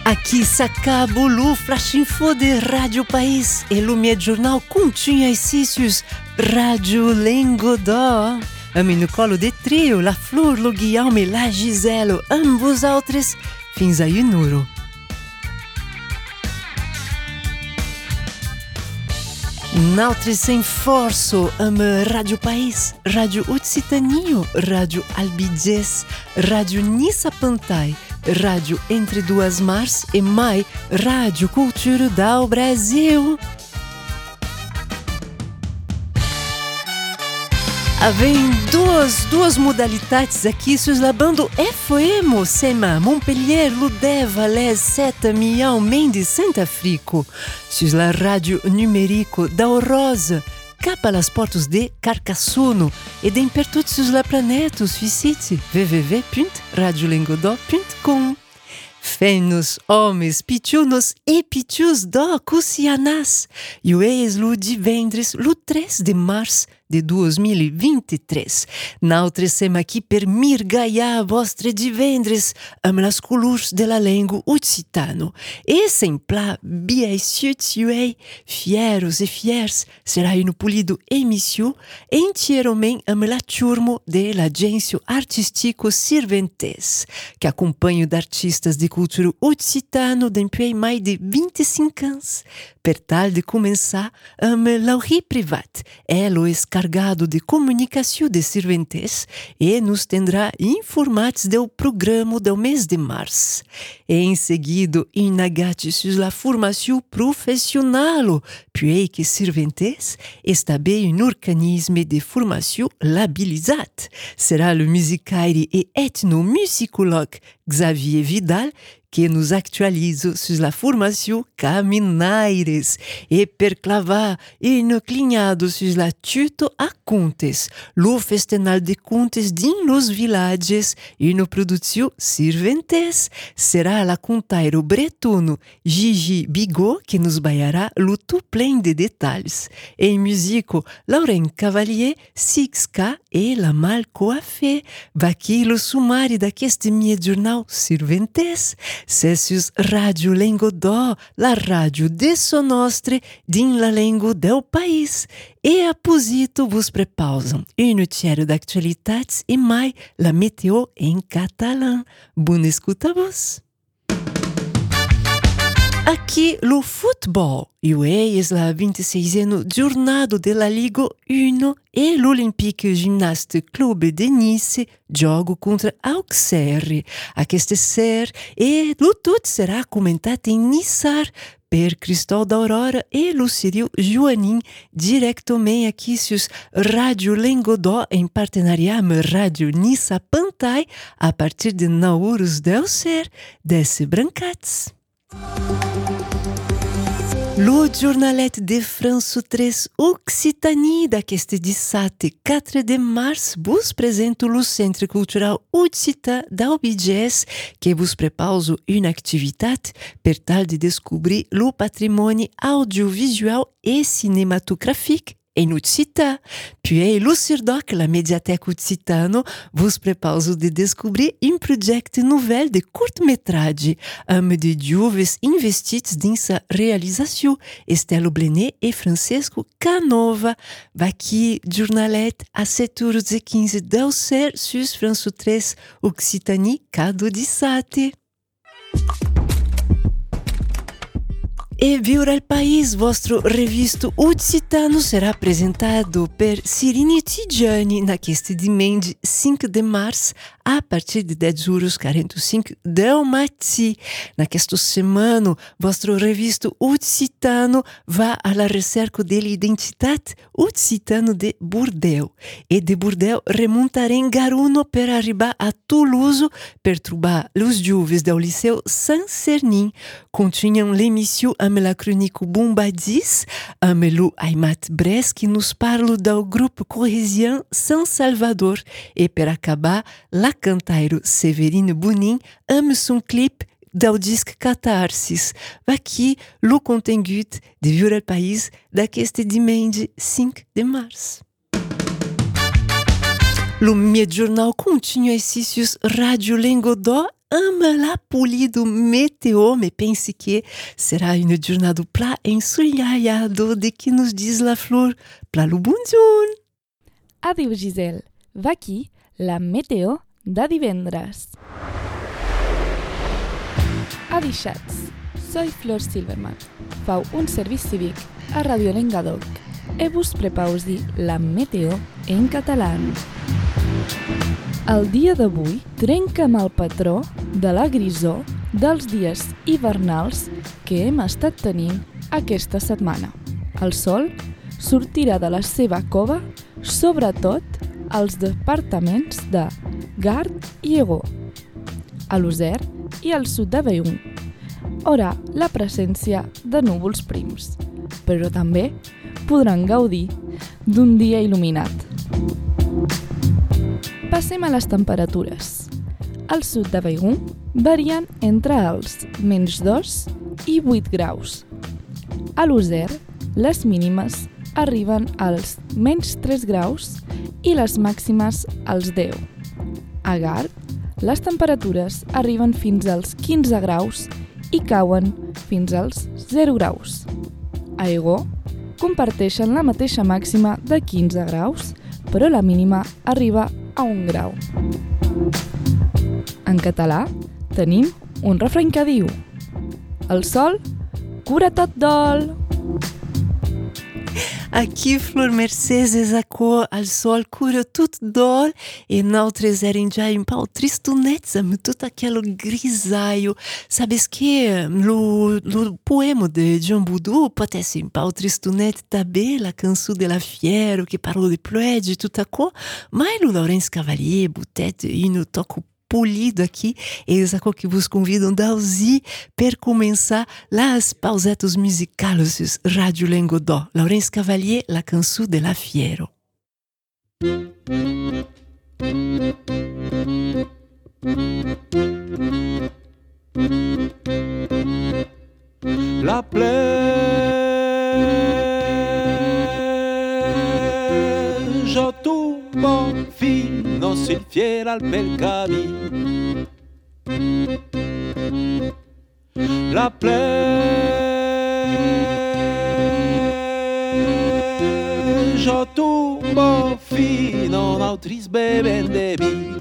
Aqui s'acaba o Flash Info de Rádio País e o meu jornal continha exercícios Rádio Lengodó. A mim no colo de trio, la Flor, o Guilherme, la Gisele, ambos altres, fins aí nuro. Nautres sem forço, Rádio País, Rádio Occitanie, Rádio Albiges, Rádio Nissa Pantai, Rádio Entre Duas Mars e mais Rádio Cultura do Brasil. Havem duas modalidades aqui sur la bande FM, Sema, Montpellier, Ludé, Valais, Seta, Mião, Mendes, Santa-Frico. Sur la rádio numérico da Rosa, capa las portas de Carcassonne e de pertot sur la planète, visite www.radiolengodó.com. Fenos, homens, pichunos e pichus do Cusianás. E o eis-lo divendres, o 3 de março de 2023. Nautre sem aqui per mirgaiar vostre divendres amb las colors de la língua occitano. E sem plá, biaiciuts uei, fieros e fiers, será no polido emissio entieramente amb la turmo de l'agência artístico Sirventes, que acompanha d'artistas de cultura occitano depuis mais de 25 anos, per tal de começar amb l'aurí privat. Elo carregado de comunicação de Sirventes e nos tendrá informados do programa do mês de março. E em seguida, indagate sur la formação profissional, puis que Sirventes está bem um organisme de formação labelizado. Será o musicaire e etnomusicólogo Xavier Vidal que nos actualiza sur la formação caminaires e per clavar inclinado sur la tuto a contes, lo festival de contes din los villages e no produção Sirventes. Será la contairo bretono Gigi Bigot que nos baiará lo tout plein de detalhes. Em musico, Lauren Cavalier, 6K e la mal coiffée. Vaqui lo sumário d'aqueste meu jornal Sirventes. Cessius Rádio Lengodó, la rádio de sonostre din la língua del país. E apposito vos prepausam um noticiário d'actualitats e mai la meteo em catalã. Boa escuta-vos! Aqui o futebol, e é a 26ª jornada de la Liga 1 e l'Olympique Gymnaste Club de Nice joga contra Auxerre. Aquesta ser e o tudo será comentado em Nissar per Cristóvão da Aurora e Lucírio Joanin diretamente aqui sur Rádio Lengodó em parceria com Rádio Nissa Pantai a partir de 9 horas del ser desse brancats. Lo jornalet de France 3 Occitanie d'aqueste dissabte 4 de março vos presento o Centre Cultural Occità d'Albiges que vos prepauso uma atividade per tal de descobrir o patrimônio audiovisual e cinematográfico em Occità. Puis lo Cirdoc, la Mediateca Occitano, vos prepauso de descobrir projeto novel de curtmetragem amb de jovens investits dins sa realizació, Estelo Blenet e Francesco Canova. Vaqui jornalet a 7h15 del ser sus France 3 Occitanie cada dissabte. E Viure al País, vostro revisto occitano, será apresentado per Cirine Tigiani naqueste domingo 5 de março a partir de 10h45 del matí. Naquesta semana, vostro revisto occitano va alla recerca dell'identità occitano de Bordeaux. E de Bordeaux remontarem Garuno per arribar a Toulouse per trobar os jovens del Liceu Saint-Cernin. Continham l'émission amb la chronique Bombadis, amb lo Aymat Bres que nos parla do grupo corrésien San Salvador. E per acabar, la cantairo Severine Bonin amb son clip del disc Catarsis. Vaqui lo conteúdo de Viure al País d'aqueste diumenge 5 de março. Le meu jornal continua exercícios Radio Lengodó ama la polido meteo, me pense que será une jornada pla ensolarado de que nos diz la flor pla lo bon dia. Adéu, Giselle. Va aquí la meteo de divendres. Adixats. Soy Flor Silverman. Fau un servici cívic a Radio Lengadog e vos prepausi la meteo en català. El dia d'avui trenca amb el patró de la grisor dels dies hivernals que hem estat tenint aquesta setmana. El sol sortirà de la seva cova, sobretot als departaments de Gard i Ego, a l'User i al sud de Beun. Haurà la presència de núvols prims, però també podran gaudir d'un dia il·luminat. Passem a les temperatures. Al sud de Begun varien entre els -2 i 8 graus. A l'User, les mínimes arriben als -3 graus i les màximes als 10. A Gard, les temperatures arriben fins als 15 graus i cauen fins als 0 graus. A Ego, comparteixen la mateixa màxima de 15 graus, però la mínima arriba a 1 grau. En català tenim un refrany que diu: el sol cura tot dol. Aqui, Flor Mercedes, aco al sol cura tot dol e nautres erin già un pau tristunezza, amb tot aquello grisaio. Sabes que lo poema de Jean Boudou pot esser un pau tristunet també, la cançó de la Fiero, que parla de pluege, tot aco, mai lo Laurence Cavalier, botet, no toco polido aqui, eles aqui que vos convidam a ouvir per começar las pausetas musicales Radio Lengodó. Laurence Cavalier, la canção de la Fiero. La plejo tuvo fino sil fiera al bel camí. La plejo tuvo fino nautris beben de mi.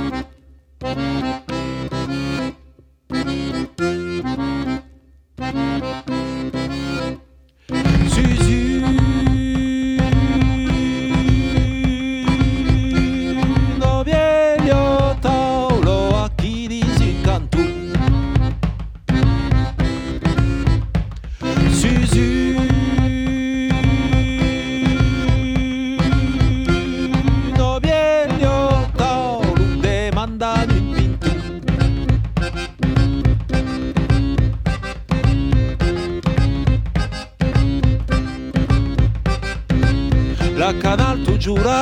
La canal tu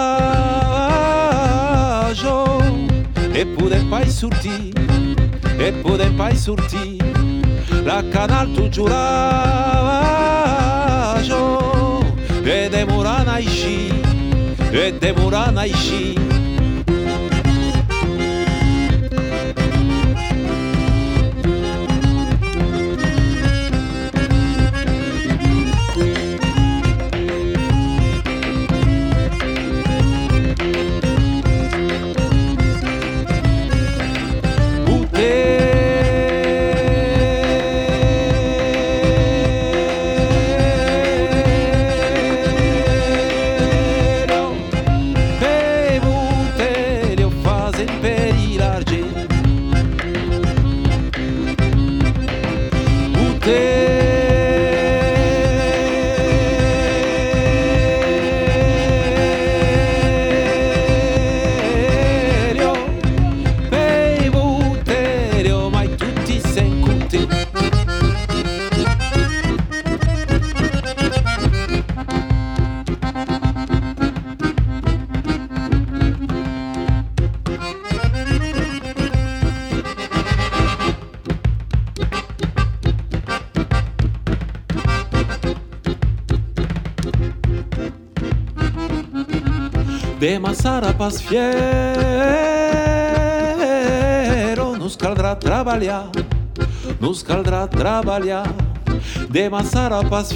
giuraggio e podem pas sortir, la canal tu giuraggio e demorant així, de Massara pas fiero, nos caldrà trabalhar, nos caldrà trabalhar, de Massara pas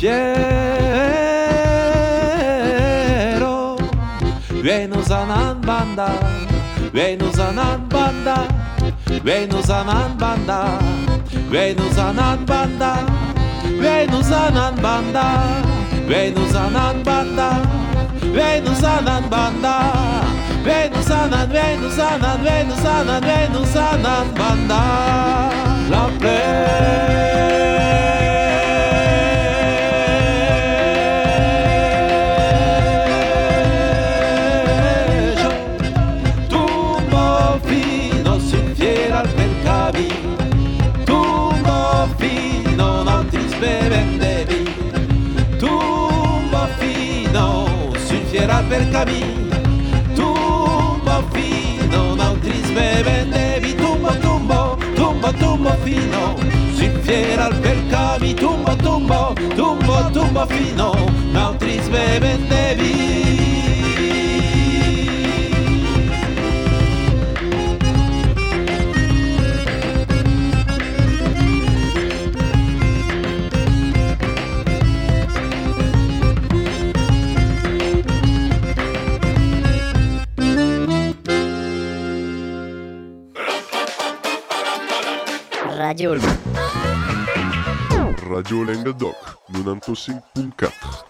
fiero, vem-nos anan banda, vem-nos anan banda, vem-nos anan banda, vem-nos anan banda, vem-nos anan banda, vem-nos anan banda, vem-nos anan banda, vem-nos anan, vem-nos anan, vem-nos anan, vem-nos anan banda, la plejo, tumbo fino si infiera per cammino, tumbo fino non ti svevendevi, tumbo fino si infiera per cammino, tumbo fino non ti svevendevi, tumbo tumbo, tumbo tumbo fino si infiera per cammino, tumbo tumbo, tumbo tumbo fino non ti svevendevi. Radio Lengadoc 95.4.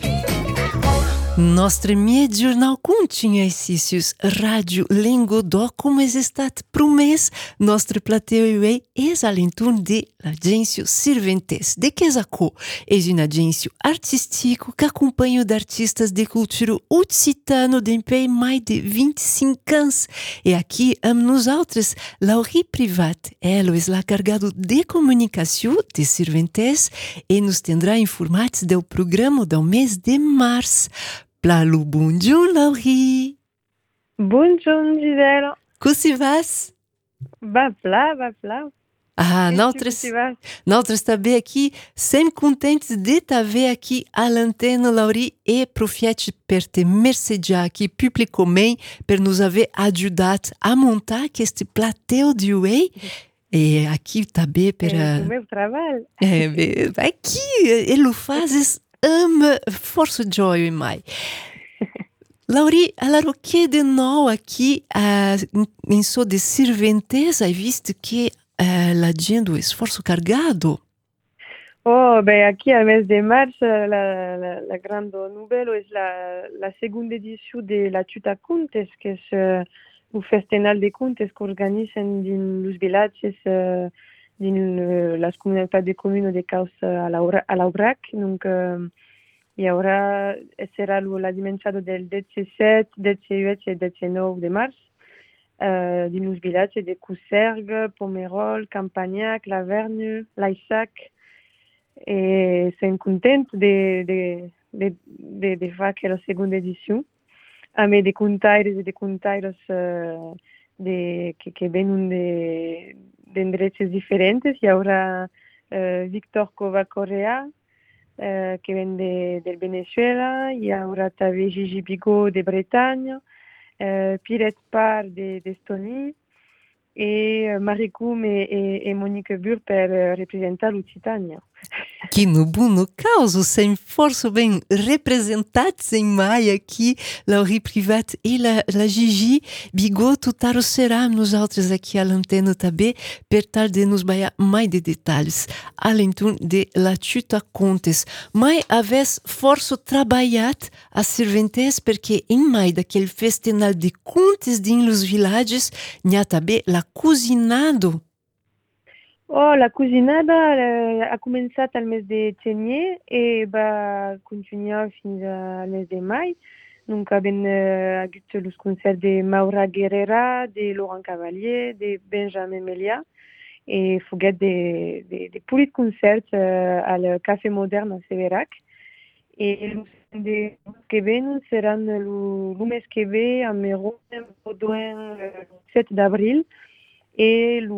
Nostre mied-jornal continha exercícios Rádio Lengodoc, como é estat promès, nostre plateau é alentour de l'agência Sirventes de Quesaco. É um agência artístico que acompanha artistas de cultura occitano d'empei mais de 25 anos. E aqui, nós outros, Laurie Privat, ela é la cargado de comunicação de Sirventes e nos tendrá informados do programa do mês de março. Plalu, bonjour Laurie. Bonjour Gisèle. Como se vas? Va pla. Ah, nós também aqui, sempre contentes de te ver aqui à l'antenne, Laurie, e profite per te mercejar aqui publicamente por nos haver ajudado a montar este plateau de Whey. E aqui também per... o meu trabalho. Aqui, ele faz ama força joy mai. Laurie, allora o que de nou aqui em so de Sirventes, hai visto que l'agenda é esforço cargado? Oh, bem, aqui a mês de março, la grande nouvelle é la segunda edição de la Tuta Contes, que é o festival de contes que organizam nos villages din las comunidades de communes de Causa a l'Aubrac. Donc, e ora sarà la dimensione del 17, 18 e 19 de març din nos villages de Coussergues, Pomerol, Campagnac, Lavergne, Laissac. E sono contenta de fare aquela segunda edição. A me de contaires que vengono de endereços diferentes. E ora Victor Kova Correa, que vem del Venezuela, e ora também Gigi Bigot de Bretagne, Pirette Par de Estonie, e Marie Koum e Monique Bur per representar l'Occitania. Que no bom caso, sem força bem representados em maio aqui, Laurie Privat e la Gigi Bigot, tutaro será nos outros aqui à l'antenne também, per tal de nos baiar mais de detalhes, além de la Tuta Contes. Mas aves força trabalhado a Sirventes, porque em maio daquele festival de contes din los villages, n'ha também la cucinado. Oh, la cucinada ha començat al mes de gener e va continuar fins al mes de mai. Donc, avem hagut els concerts de Maura Guerrera, de Laurent Cavalier, de Benjamin Melia, e foguet de pulit concerts al Café Modern a Severac. E els que ven seran el mes que ve a Meron, el 7 d'abril, e el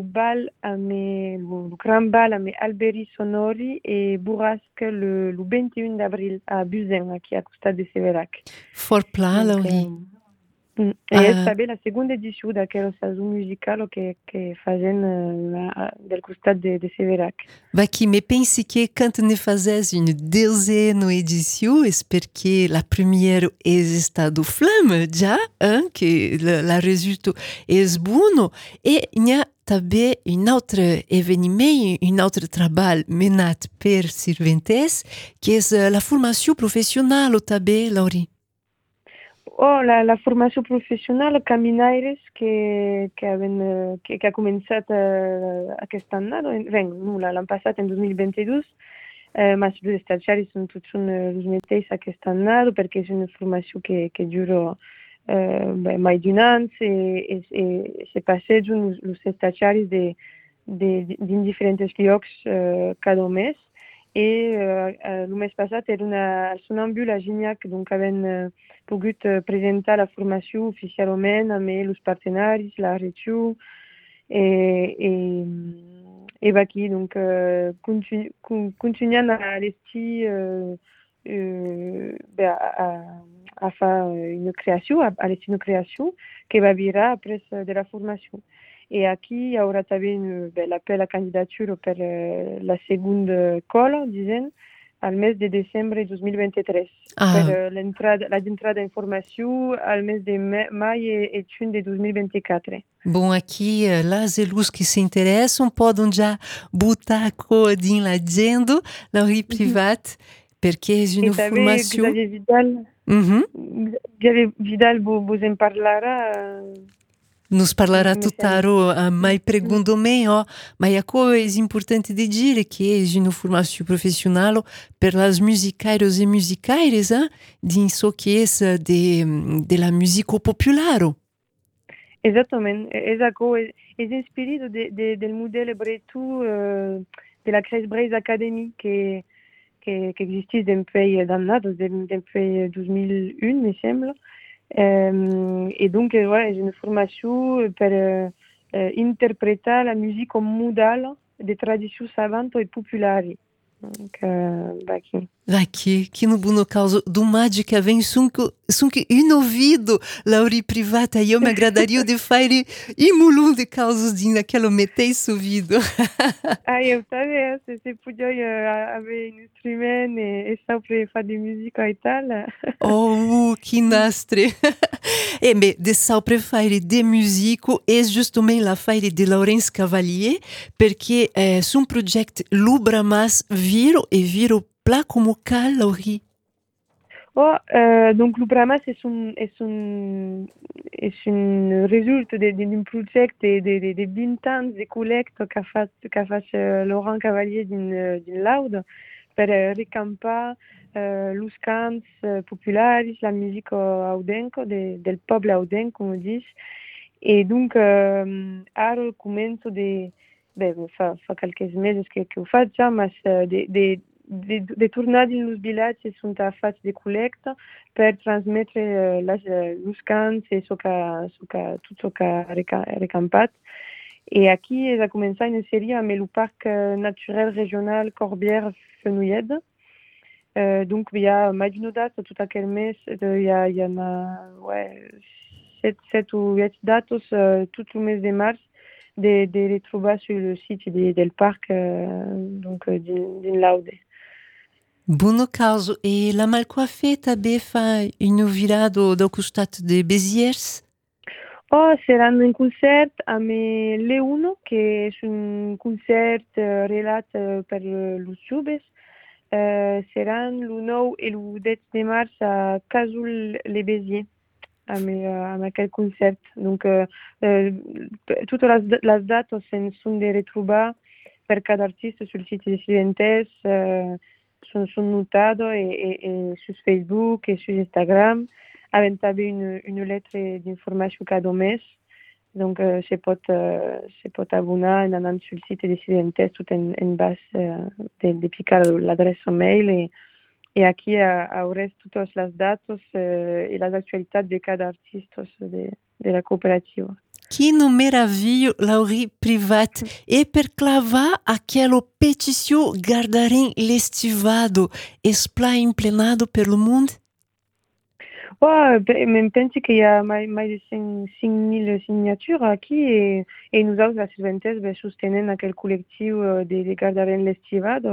gran bal amb Alberi Sonori e Burrasque le 21 d'abril a Buzen, aquí a costat de Severac. Fort pla, Laurie. Esta é a segunda edição daquela estação musical que fazem del costat de Severac. Qui me pense que quand ne fazes une deuxième édition, espère que la première est estado flamme já, que la résultat est bon, et il y a també un autre événement, un autre travail menat per Sirventes, qui est la formation professionnelle també, Lauri. La formació professional Caminaires que ha començat aquest any, l'any passat, en 2022, mas els stagiaris són tots els mateixos aquest any, perquè és una formació que dura mai d'un any, se passegen els stagiaris dins diferents llocs cada mes. Et le mes passat era al Sonambule a Gignac, donc havent pogut presentar la formació oficialment amb els partenaris, la regió, i aquí, donc, continuant a l'estiu a fer una creació, a l'estiu una creació que va virar après de la formació. Et aquí hi haurà també l'appel a candidatura per la segunda cola, dizem, al mes de desembre de 2023. Per l'entrada d'informació al mes de mai e juny de 2024. Bom, aqui, las elus que se interessam podem já botar a cor din l'agenda, Lauri Privat, perquè és una formació... Xavier Vidal vos en parlarà... Nos parlarà tutto mai pregunto-me, ma a coisa importante de dire que é uma formação profissional per as musicairos e musicaires, din so que é de la música popular. Exatamente, é inspirado del modelo bretão de la Crèche Breise Academy que existe depuis depuis 2001, me semble. Et donc, c'est une formation pour interpréter la musique modale des traditions savantes et populaires. Donc, Aqui, que no buno causa do mágica vem sunk un ouvido, Lauri Privata, e eu me agradaria de fazer imulum de causas de naquela metei ouvido. Eu também, se podia haver um instrumento e sempre fazer música e tal. Que nastre! Mais de sempre faire de musique é justamente la faire de Laurence Cavalier, perché è un progetto lubra mas viro pla como cal, Lauri. Donc l'Ubramas è un risultato di un progetto di 20 anni di collecte che ha fatto Laurent Cavalier din Laude per ricampare los cants populares, la musica audenco del popolo audenco, come dice. E donc ora comincio fa qualche mesi che ho fatto, ma de tornar din los vilatges sunt a faig de col·lecte per transmetre los cants i tot el que ha recampat. I aquí és a començar una sèrie amb el Parc Naturel Regional Corbière-Fenouillède. Donc hi ha més d'una data tot aquell mes, hi ha 7 o 8 dates tot el mes de març de retrobar sur le site del parc donc din Laude. Buono caso, e la Malcoiffée també fa un virado del costat de Béziers? Serà un concert amb l'E1, que és un concert relat per los joves. Seran el 9 i el 10 de març a Casul-les-Béziers amb aquest concert. Donc, totes les dates són de retrobar per cada artista sur el site de Sirventes. Són notades sur Facebook et sur Instagram. Havent també una letra d'informació cada mes. Donc, se pot abonar en anant sur el site de Sirventes tot en bas de picar l'adreça mail. Et aquí hauràs totes les dates i les actualitats de cada artista de la cooperativa. Quina meravilha, Lauri Privat. E per clavar aquela petição guardarem l'estivado, esplá emplenado pelo mundo? Mais penso qu'il y a mais de 5.000 signatures aquí et nosaltres, la Sirventes, sostenem aquell col·lectiu de Gardaren l'Estivado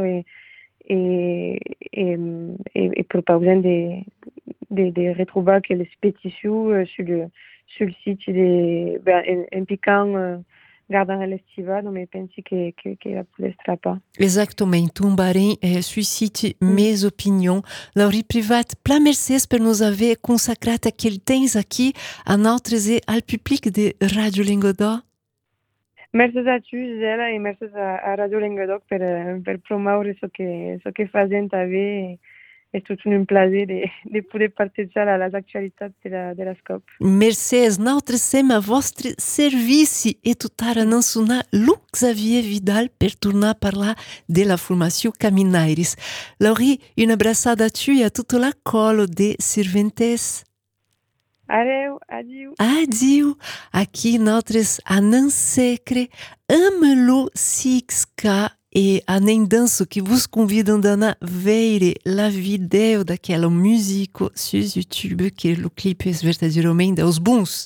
et proposem de retrobar aquelles pétitions sur le site en piquant Gardaren l'Estivado, mais penso que la poder pas. Exatamente, Barem suscite mes opinions. Laurie Privat, plein merci per nos haver consacrat aquell temps aquí a nosaltres e al public de Radio Languedoc. Merci a tu, Gisela, et merci a Radio Languedoc per promoure ce que fazem també. És tot un plaer de poder partager les actualitats de la SCOP. Merci, nosaltres sem a vostre servici e tot ara n'en sonar Xavier Vidal per tornar a parlar de la formació Caminairis. Laurie, una abraçada a tu e a tota la colo de Sirventes. Adeu, adiu. Adiu. Aqui nosaltres anem secre, ame-lo 6K e anem danço que vos convidam a ver la video daquela música sur YouTube, que o clipe é verdadeiramente aos bons.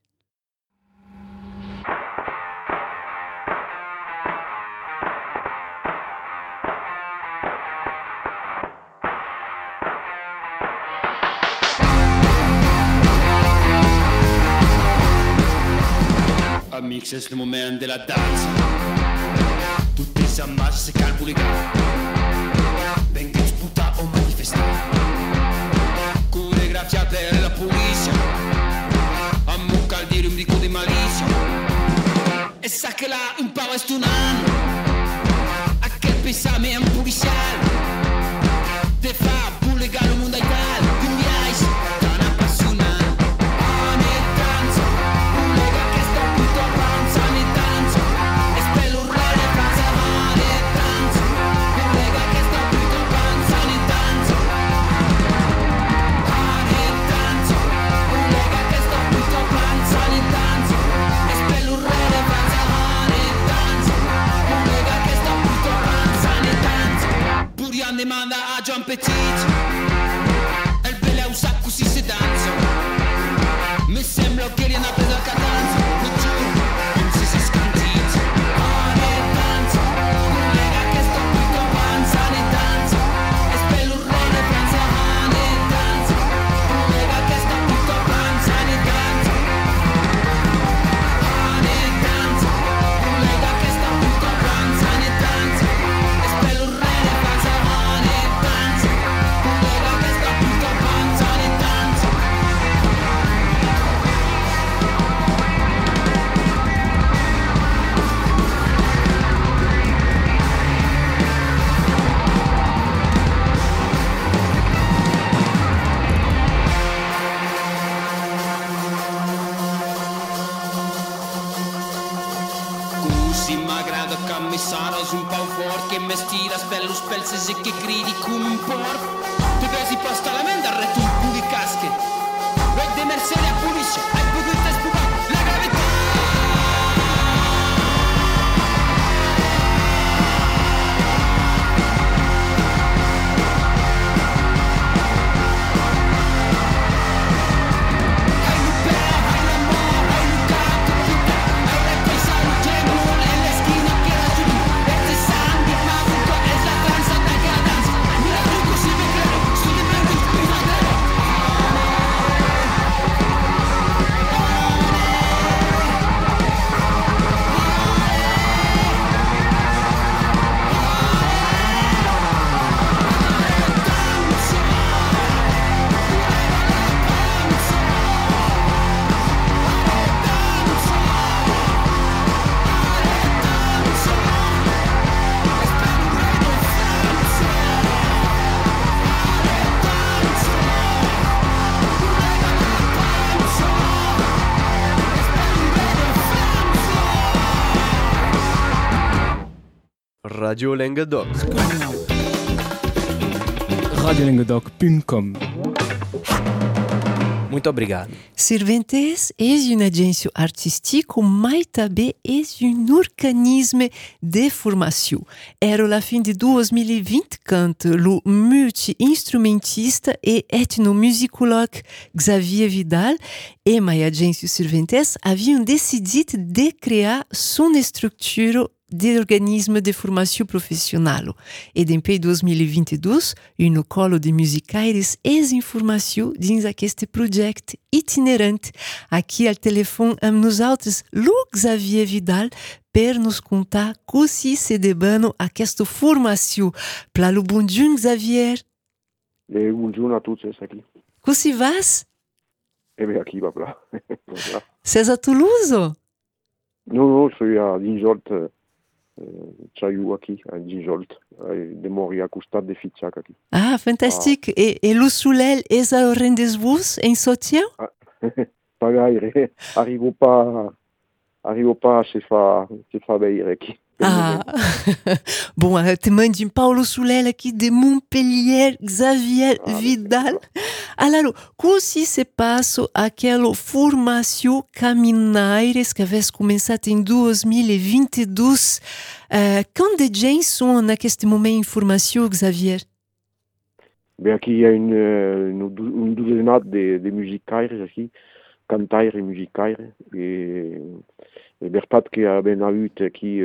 Amics, és el moment de la dansa. Tutti s'ammassa, se cal publicar. Venga a disputar o manifestar. Coreografia per la polizia. Amo cal dire un dico di malizia. E sa che là un po' è stunando. A che pensamento policiale. Te fa pulegare il mondo Italia. Quindi hai tan appassionato. Ne danza. Pulega che sto tutto avanza. Ne danza. E spello un re ne danza. Ne danza. Pulega che sto tutto avanza. Ne danza. Ne danza. Pulega che sto tutto avanza. Ne danza. E spello un re ne danza. Ne danza. Pulega che sto tutto avanza. Ne danza. Burian demanda a John Petit. E il belle è un sacco si danza. Mi sembra che riena preso a cadenza. Lo giuro, non si scantizza. Ne danza. Pulega che sto tutto avanza. Ne danza. E spello un re ne danza. Ne danza. Pulega che sto tutto avanza. Ne danza. Ne danza. Pulega che sto tutto avanza. Ne danza. E spello un re ne danza. Ne danza. Pulega che sto tutto avanza. Ne danza. Così m'agrada cammisare su un po' fuori che mi stira spello spelses e che gridi come un porco. Tu vedi posta la mente al retto un po' di casche. E de mercede a pulisce, hai potuto espugare la gravità. Hai l'upera, hai l'amore, hai l'ucato, hai la presa, il gemolo e l'eschina che la giù. E te sangue, ma tutto è la danza da cadenza. Mi la truco si vede, su di me il prima della. Radio Languedoc. radiolanguedoc.com Muito obrigado. Cervantes é uma agência artística, mas também é um organisme de formação. Era la fin de 2020 quand o multi-instrumentista e etnomusicólogo Xavier Vidal e ma agência Cervantes haviam decidido de criar sua estrutura de organisme de formação profissional. E em 2022, um colo de musicaires és informação dins aquest projeto itinerante. Aqui ao telefone amb nosaltres, Xavier Vidal, per nos contar como se debano aquesta formació. Plalo bonjour, Xavier. Bonjour à tous, c'est aqui. Como vas? Eh bien, aqui, voilà. Voilà. C'est à Toulouse? Non, je suis à Dinjolt, Chayou aqui, à Dinjolt, de Mori, à costat de Fitchak aqui. Ah, fantastique. Et le soleil est à rendez-vous en soutien? Pas gaire, arrivo pas a se fa veire aqui. Ah, bom, te mando Paulo Soler aqui de Montpellier, Xavier Vidal. Alors, como se passa aquela formação Caminaires que havia começado em 2022? Quantos de gens são neste momento em formação, Xavier? Bem, aqui il y a une douzaine de musicaires aqui, cantaires et musicaires, et Bertat qui a ben eu aqui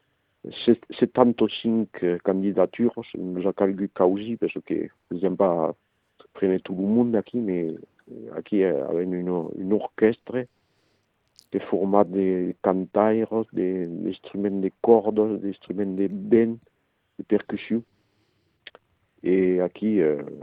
75 candidatures, nous a calculé causi, parce que nous n'aimons pas prendre tout le monde aqui, mais aqui avec une orchestre de format de cantaires, d'instruments de cordes, d'instruments de ben, de percussion. Et aqui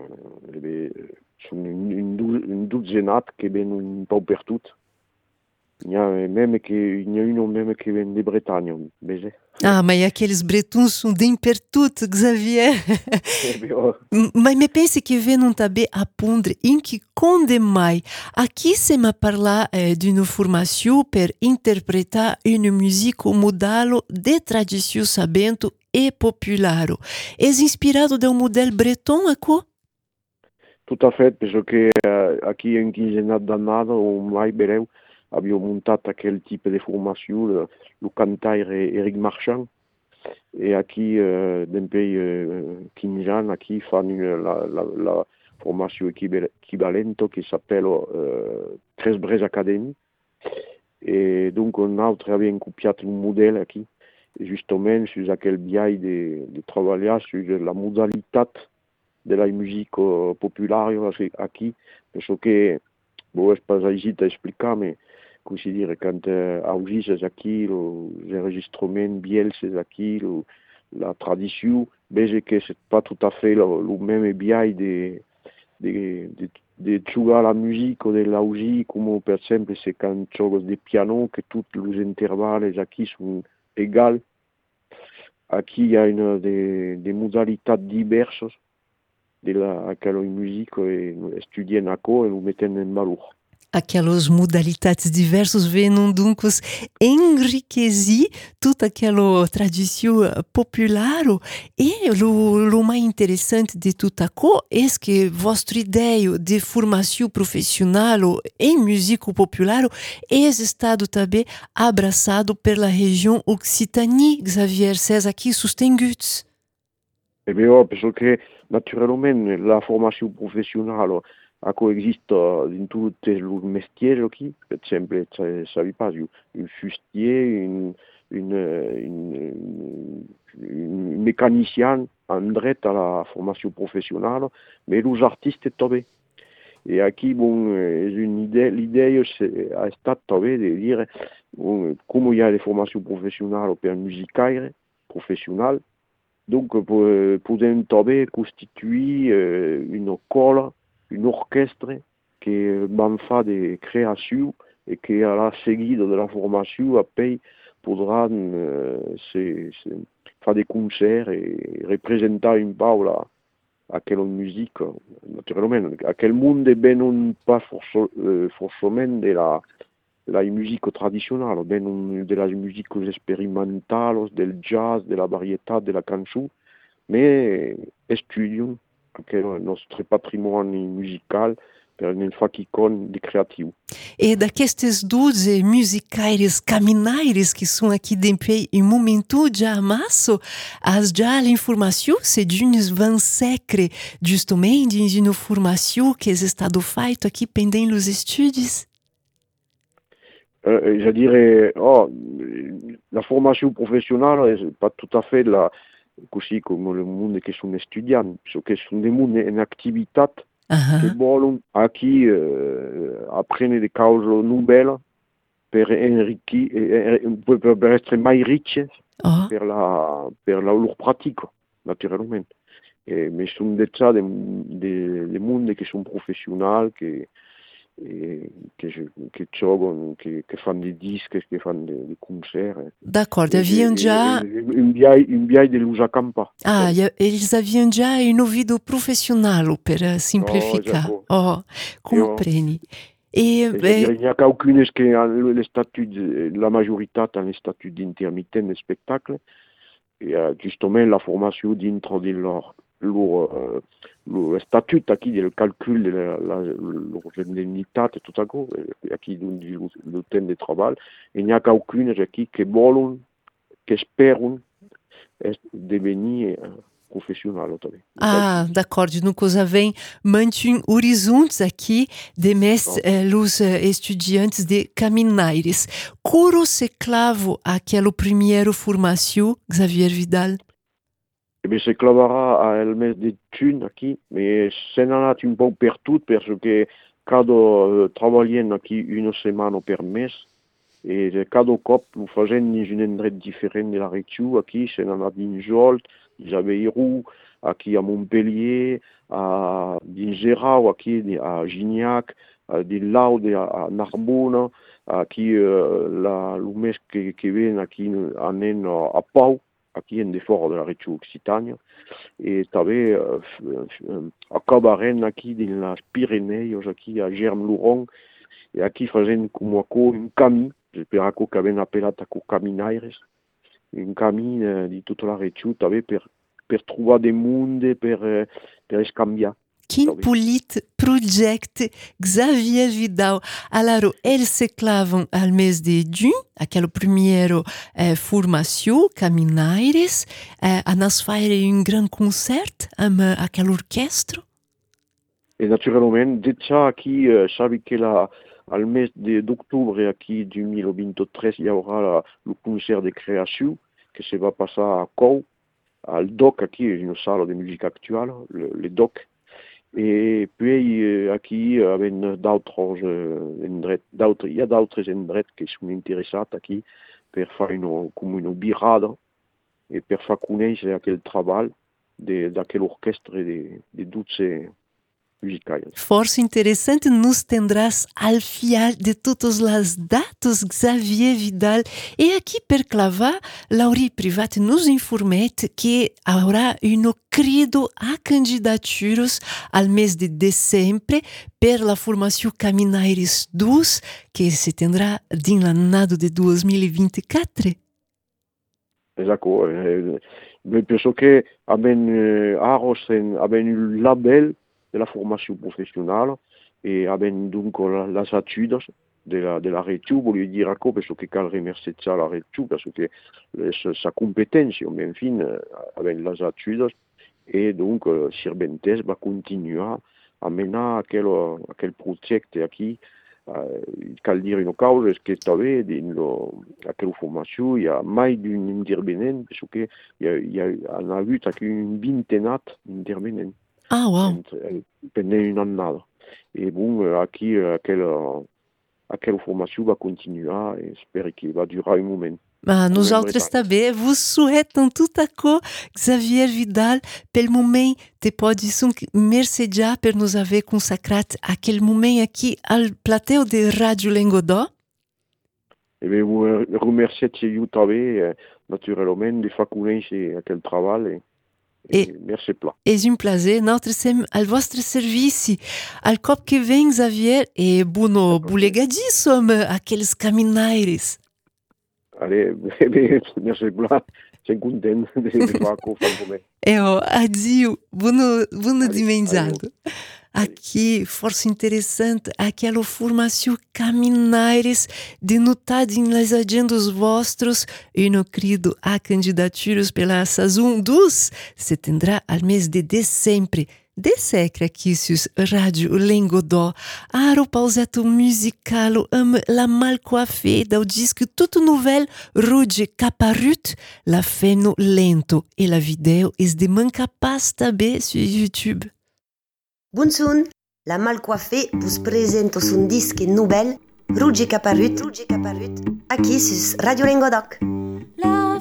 sont une douzaine qui viennent un peu partout. Il y a une même qui vient de Bretagne, baiser. Ah, mas aqueles bretons são bem pertutos, Xavier. Mas me pensa que venham também a pondre em que quando mai. Aqui se me parla d'une formação per interpretar une musique modalo de tradição sabento e popularo. És inspirado de modèle breton, a quoi? Tout à fait, parce que aqui em quinzena danada, o mai bereu, abbiamo montato aquel type de formation, le cantaire Eric Marchand, et aqui d'un pays quinzan, aqui fan la formation équivalente qui s'appelle 13 Braises Academy. Et donc on a travaillé copiat un modèle aqui, justement sur aquel biais de travailler sur la modalité de la musique populaire aqui, parce que, bon, je ne sais pas ici t'expliquer, mais comment dire, quand Augis c'est aqui, les enregistrements biels c'est aqui, la tradition, mais que c'est pas tout à fait le même biais de jouer la musique de l'Augie, comme par exemple c'est quand tu joues de piano, que tous les intervalles aqui sont égaux. Aqui il y a des modalités diverses de aquella musique et étudier en co et nous mettons en valeur. Aquelas modalidades diversas venham donc enriquecer toda aquela tradição popular e o mais interessante de tudo é que vostra ideia de formação profissional em música popular é estado também abraçado pela região Occitanie, Xavier, vocês aqui sustenguts. Eh bien, parce que naturellement la formation professionnelle coexiste dans tous les métiers ici. Par exemple, ça ne pas un fustier, une mécanicien en droit à la formation professionnelle, mais les artistes aussi. Et ici, bon, l'idée a été de dire, bon, comme il y a des formations professionnelles pour un musicaire professionnel, donc poden també constituir une école, un orchestre qui van faire des créations et qui à la seguida de la formation après podran faire des concerts et représenter un peu aquella musique naturellement. Aquel monde ben pas forcément de la musique traditionnelle, ben de la musique expérimentale, del jazz, de la variété, de la cançó, mais étudions notre patrimoine musical, per nel facicon de criativo. E d'aquestes 12 musicaires caminaires que são aqui dempei em momento já amasso, as já l'informació se d'unes van secre justamente in una formació que es estado feito aqui pendent los estudis. Je dirais, la formation professionnelle, c'est pas tout à fait così come le monde che sono studianti, perché sono dei mondi in attività che vogliono a chi apprende le cause nouvelles per enrichire, per essere mai ricche per la loro pratica, naturalmente. Ma sono già dei mondi che sono professionali, che giocano, che fanno dei dischi, che fanno dei concerti. D'accordo, haviam già... Un biai dell'usa campa. Eles haviam già un ouvido professional per simplificar. Compreni. Il n'y a qu'aucune qui a le statut, la majorité a le statut d'intermittent de spectacle. Et justement, la formation dentro de leur statut qui est le calcul de l'indemnité et tout ça, qui le temps de travail. Il n'y a qu'aucune qui veulent, qui espèrent devenir profissional também. D'accordo. No cosa vem mantin horizontes aqui de los estudiantes de caminaires. Coro se clavo aquela primeira formação, Xavier Vidal? Se clavera al mes de juny aquí, mais se n'ha anat un poc per tot, perquè cada treballant aquí una setmana per mes, e cada cop ho fem en un endret diferent de la regió. Aquí se n'ha anat dins Jolt, dins Aveiro, aquí a Montpellier, dins Gerau, aquí a Gignac, dins l'Aude a Narbona, aquí el mes que ven aquí anem a Pau, aquí en defort de la regió Occitània, i també acabarem aquí dins les Pyrenees, aquí a Germe-Lauron, i aquí fem com un camí, per això que ben apel·lat a caminaires, un camí de tota la regió també per trobar des mondes, per escanviar. Quin polit projecte, Xavier Vidal. Allora, eles se clavam al mes de juny, aquela primeira formació, caminaires, anas faire un gran concert amb aquella orquestra? Et naturellement, déjà aquí, sabe que al mes d'octubre, aquí 2023, il y aura le concert de création que se va passer à Cou, al DOC, aquí, une salle de musique actuelle, le DOC. Et puis, aquí, avec d'autres endrets, il y a d'autres endrets qui sont intéressés aquí per faire comme une birrada et per faire connaître aquel travail d'aquel orchestre de 12 musicais. Força interessante, nos tendrás al fiar de todas as datas, Xavier Vidal. E aqui per clavar, Lauri Privat nos informet que haurà un crido a candidaturas al mes de dezembro per la formació Caminaires 2, que se tendrà dins l'annado de 2024. Exacto. Je pense que Aros avait un label de la formation professionnelle et avec donc les études de la région, voulait dire à quoi, parce que cal remercier ça la région, parce que sa compétence, mais enfin, avec les études, et donc Sirbentes va continuer à mener aquel projet ici. Cal dire une cause, est-ce que t'avais dans aquella formation, il y a mai d'un intervenant, parce que on a vu une vingtaine d'intervenants. Ah, wow. Pendant une année. Et bon, aquí, aquella formació va continuar i espero que va durar un moment. Nosaltres també vos souhaitons tot açò, Xavier Vidal, pel moment te podes mercejar per nos haver consacrat aquell moment aquí al plateu de Ràdio Lengodó. E bé, vous remercier io també, naturalment, de fer conèixer aquell treball. Merci pla. És un plaser, nosaltres sem al vostre servici. Al cop que vem, Xavier, e buono bulegadissom aqueles caminaires. Allez, merci pla. Sem content de fer com. Addio, buono dimenzado. Aqui, força interessante, aquela formação caminhares denotado em las agendas vostros e no crido a candidaturas pela Sazon 2 se tendrá al mês de dezembro. De secre aqui sus Radio Lengodó, aro pauseto musical la mal coiffée dau disque tutto nouvel Ruge Caparut, la feno lento e la video es de manca pasta be sur YouTube. Bonsoir, la mal coiffée vous présente son disque nouvel Ruge Caparut, aqui sur Radio Lengodoc. La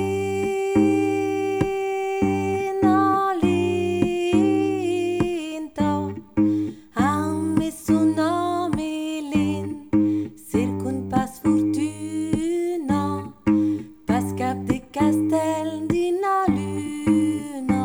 Castel dina luna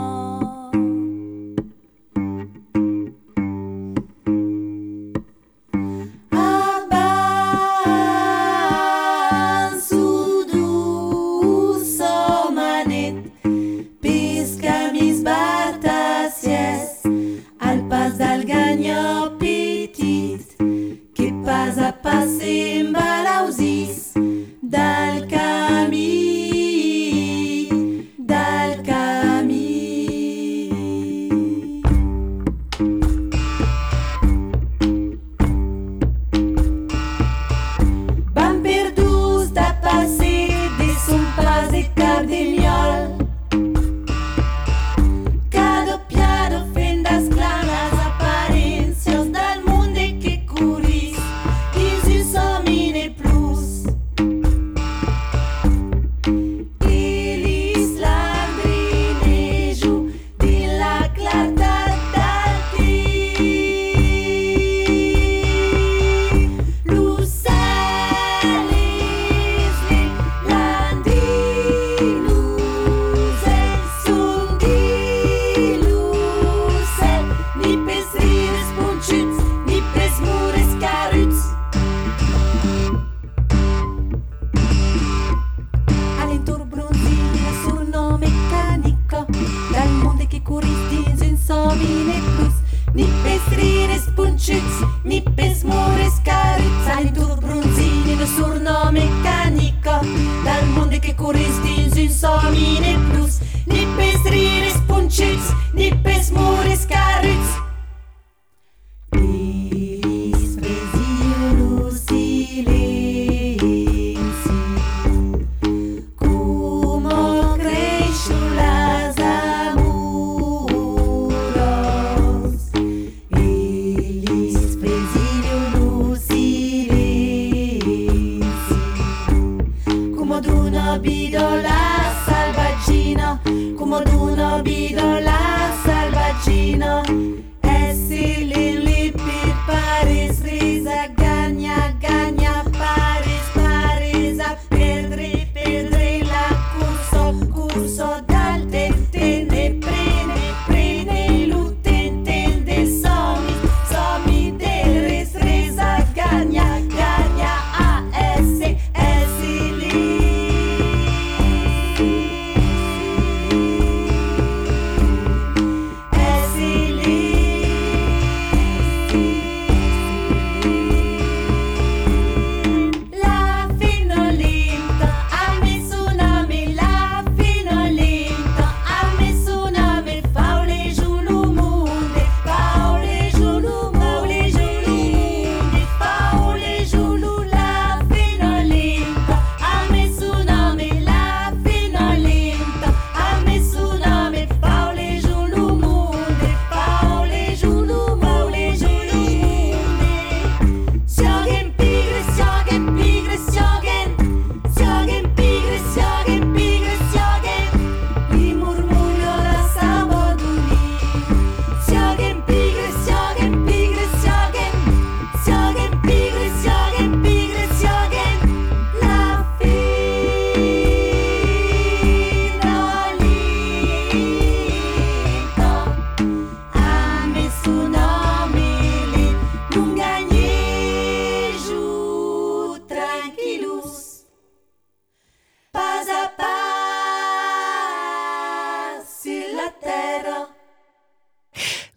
Aban sudu somanet Pisca mis batacies Al pas dal gagno petit Que pas a passer mbalausis Dal camí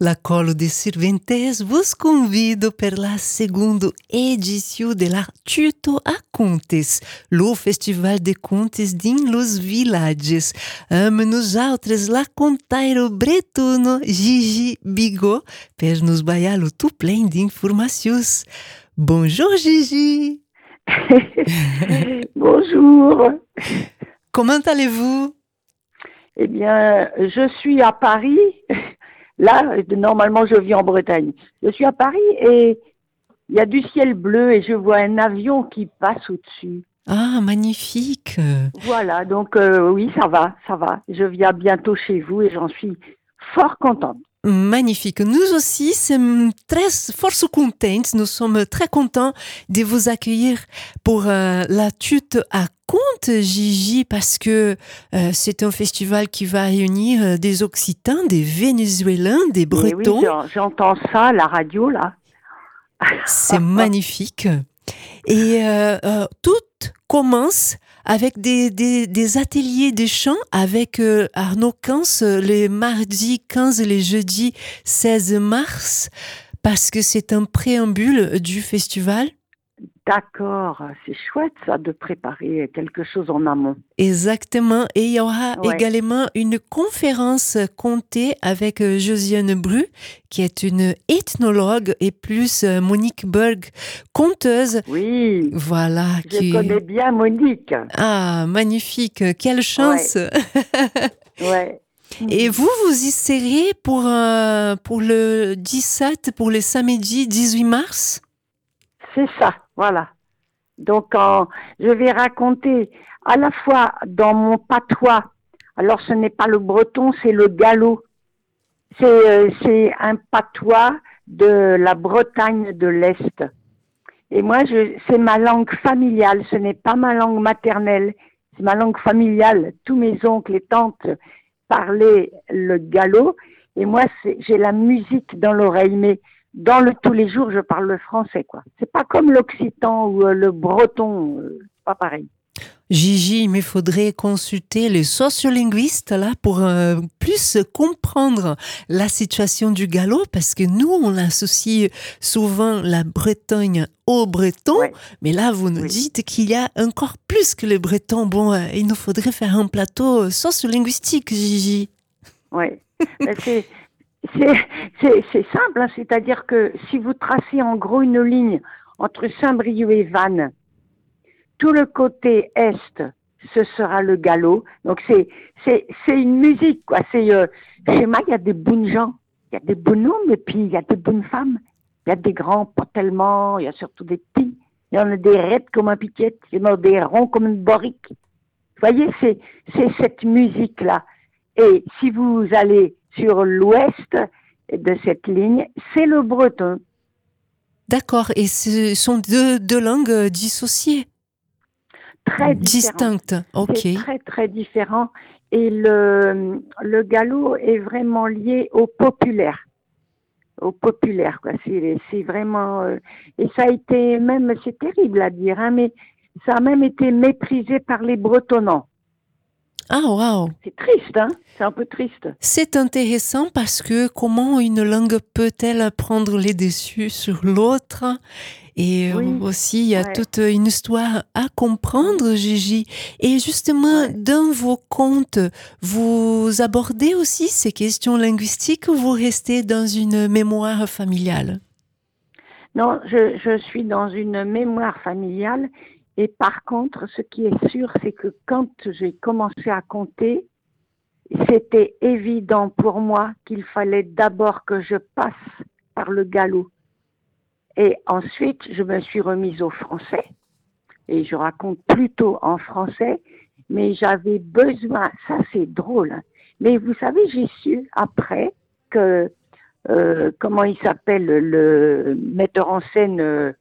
La Colo de Cervantes vos convido per la segunda edição de la Tuto a Contes, lo festival de contes din los villages. Nos altres la contairo bretono Gigi Bigot per nos baialo tout plein d'informations. Bonjour Gigi. Bonjour. Comment allez-vous? Eh bien, je suis à Paris. Là, normalement, je vis en Bretagne. Je suis à Paris et il y a du ciel bleu et je vois un avion qui passe au-dessus. Ah, magnifique. Voilà, donc oui, ça va. Je viens bientôt chez vous et j'en suis fort contente. Magnifique. Nous aussi sommes fort contents. Nous sommes très contents de vous accueillir pour la Tuto à Contes, Gigi, parce que c'est un festival qui va réunir des Occitans, des Vénézuéliens, des Bretons. Oui, j'entends ça à la radio, là. C'est magnifique. Et tout commence avec des ateliers de chant avec Arnaud Cans les mardis 15 et les jeudis 16 mars, parce que c'est un préambule du festival. D'accord, c'est chouette ça de préparer quelque chose en amont. Exactement, et il y aura également une conférence contée avec Josiane Bru, qui est une ethnologue, et plus Monique Berg, conteuse. Oui, voilà. Je connais bien Monique. Ah, magnifique, quelle chance. Ouais. Et vous y serez pour le 17, pour le samedi 18 mars? C'est ça, voilà. Donc, je vais raconter à la fois dans mon patois. Alors, ce n'est pas le breton, c'est le gallo. C'est un patois de la Bretagne de l'Est. Et moi, c'est ma langue familiale. Ce n'est pas ma langue maternelle. C'est ma langue familiale. Tous mes oncles et tantes parlaient le gallo. Et moi, j'ai la musique dans l'oreille. Mais dans tous les jours, je parle le français, quoi. C'est pas comme l'occitan ou le breton, c'est pas pareil. Gigi, il me faudrait consulter les sociolinguistes là pour plus comprendre la situation du gallo, parce que nous, on associe souvent la Bretagne au breton, mais là, vous nous dites qu'il y a encore plus que le breton. Bon, il nous faudrait faire un plateau sociolinguistique, Gigi. Oui, c'est simple, hein, c'est-à-dire que si vous tracez en gros une ligne entre Saint-Brieuc et Vannes, tout le côté est, ce sera le gallo. Donc c'est une musique, quoi. Chez moi, il y a des bonnes gens, il y a des bons hommes et puis il y a des bonnes femmes. Il y a des grands, pas tellement, il y a surtout des petits. Il y en a des raides comme un piquette, il y en a des ronds comme une borique. Vous voyez, c'est cette musique-là. Et si vous allez sur l'ouest de cette ligne, c'est le breton. D'accord, et ce sont deux langues dissociées? Très distinctes, ok. C'est très très différent. Et le gallo est vraiment lié au populaire. Au populaire, quoi. C'est vraiment... et ça a été même, c'est terrible à dire, hein, mais ça a même été méprisé par les Bretonnants. Ah, waouh! C'est triste, hein? C'est un peu triste. C'est intéressant parce que comment une langue peut-elle prendre les dessus sur l'autre? Et aussi, il y a toute une histoire à comprendre, Gigi. Et justement, dans vos contes, vous abordez aussi ces questions linguistiques ou vous restez dans une mémoire familiale? Non, je suis dans une mémoire familiale. Et par contre, ce qui est sûr, c'est que quand j'ai commencé à compter, c'était évident pour moi qu'il fallait d'abord que je passe par le gallo. Et ensuite, je me suis remise au français. Et je raconte plutôt en français, mais j'avais besoin, ça c'est drôle, hein. Mais vous savez, j'ai su après que, comment il s'appelle, le metteur en scène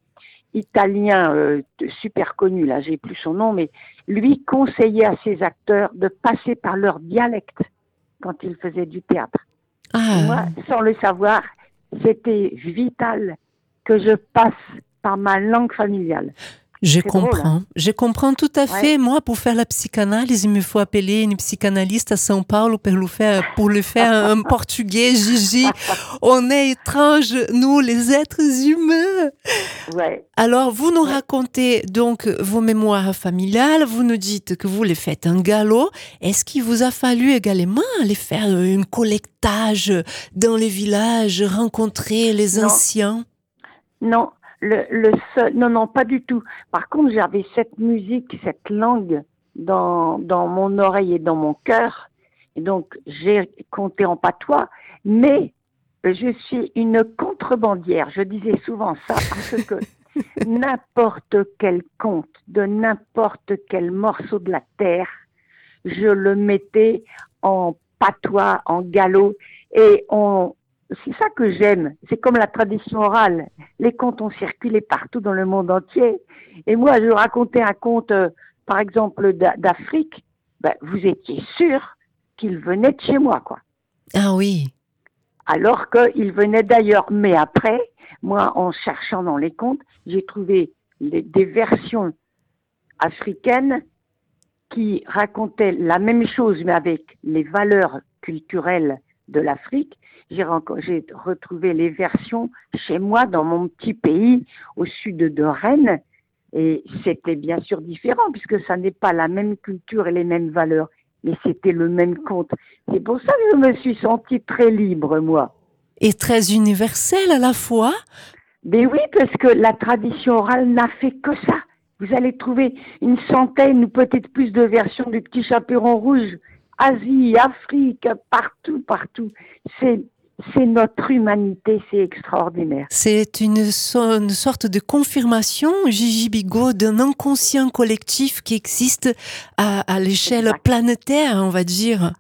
italien super connu, là, j'ai plus son nom, mais lui conseillait à ses acteurs de passer par leur dialecte quand ils faisaient du théâtre. Et moi, sans le savoir, c'était vital que je passe par ma langue familiale. Je C'est drôle, comprends. hein. Je comprends tout à fait. Ouais. Moi, pour faire la psychanalyse, il me faut appeler une psychanalyste à São Paulo pour le faire en portugais. Gigi, on est étranges, nous, les êtres humains. Ouais. Alors, vous nous racontez donc vos mémoires familiales. Vous nous dites que vous les faites en galop. Est-ce qu'il vous a fallu également aller faire un collectage dans les villages, rencontrer les Non. anciens? Non, non, pas du tout. Par contre, j'avais cette musique, cette langue dans mon oreille et dans mon cœur. Et donc, j'ai compté en patois, mais je suis une contrebandière. Je disais souvent ça parce que n'importe quel conte de n'importe quel morceau de la terre, je le mettais en patois, en galop, et c'est ça que j'aime. C'est comme la tradition orale. Les contes ont circulé partout dans le monde entier. Et moi, je racontais un conte, par exemple, d'Afrique. Ben, vous étiez sûr qu'il venait de chez moi, quoi. Ah oui. Alors qu'il venait d'ailleurs. Mais après, moi, en cherchant dans les contes, j'ai trouvé des versions africaines qui racontaient la même chose, mais avec les valeurs culturelles de l'Afrique. J'ai retrouvé les versions chez moi, dans mon petit pays, au sud de Rennes. Et c'était bien sûr différent, puisque ça n'est pas la même culture et les mêmes valeurs. Mais c'était le même conte. C'est pour ça que je me suis sentie très libre, moi. Et très universel à la fois. Mais oui, parce que la tradition orale n'a fait que ça. Vous allez trouver une centaine ou peut-être plus de versions du Petit Chaperon Rouge. Asie, Afrique, partout. C'est notre humanité, c'est extraordinaire. C'est une sorte de confirmation, Gigi Bigot, d'un inconscient collectif qui existe à l'échelle planétaire, on va dire.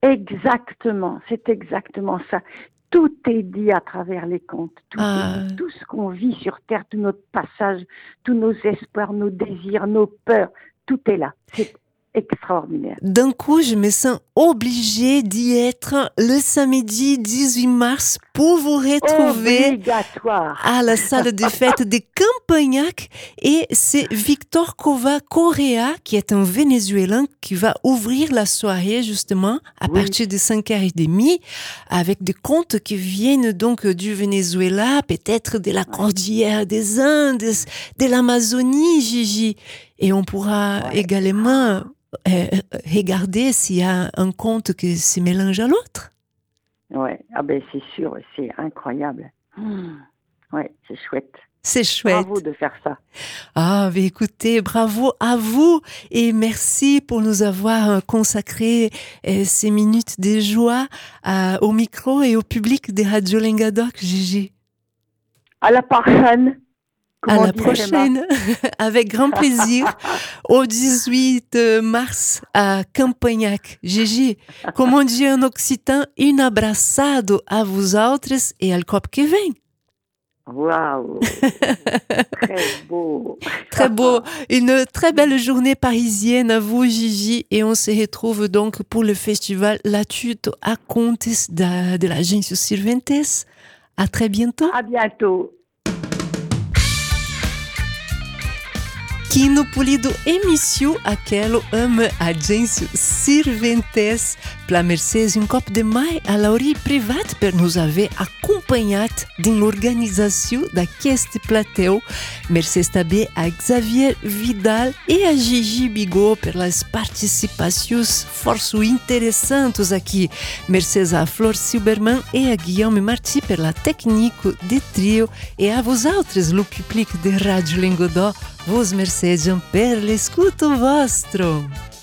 Exactement, c'est exactement ça. Tout est dit à travers les contes. Tout ce qu'on vit sur Terre, tout notre passage, tous nos espoirs, nos désirs, nos peurs, tout est là. C'est extraordinaire. D'un coup, je me sens obligée d'y être le samedi 18 mars pour vous retrouver obligatoire à la salle des fêtes de Campagnac. Et c'est Victor Cova Correa, qui est un Vénézuélien, qui va ouvrir la soirée justement à partir de 5h30 avec des contes qui viennent donc du Venezuela, peut-être de la cordillère des Indes, de l'Amazonie, Gigi. Et on pourra également regarder s'il y a un conte qui se mélange à l'autre. Ouais, ah ben c'est sûr, c'est incroyable. Ouais, c'est chouette. C'est chouette. Bravo de faire ça. Ah, mais écoutez, bravo à vous et merci pour nous avoir consacré ces minutes de joie au micro et au public de Radio Lengadoc, Gigi. À la prochaine. À la prochaine, avec grand plaisir, au 18 mars à Campagnac. Gigi, comme on dit en occitan, un abraçado a vous autres et al cop que vem. Waouh, très beau. Très beau. Une très belle journée parisienne à vous, Gigi. Et on se retrouve donc pour le festival Latuto a Contes de l'Agência Cervantes. À très bientôt. À bientôt. Kino Pulido emissio aquelo ama agência Cervantes pela Mercedes um copo de mai à l'aurie private per nous haver acompanhat dans l'organisation d'aqueste plateau. Merci também a Xavier Vidal e a Gigi Bigot pelas participações forço interessantes aqui. Merci a Flor Silberman e a Guillaume Marti pela técnico de trio e a vos autres, le public de Rádio Lengodó. Vos mercedem per l'escuto vostro.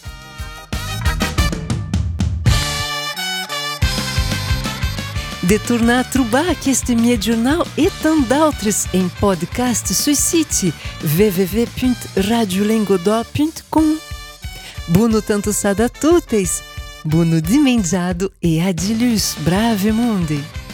De tornar a trobar aquest meu jornal e tant d'altres em podcast sul site www.radiolengodó.com. Buono tanto sada a tuttes, buono dimensado e adilus brave monde.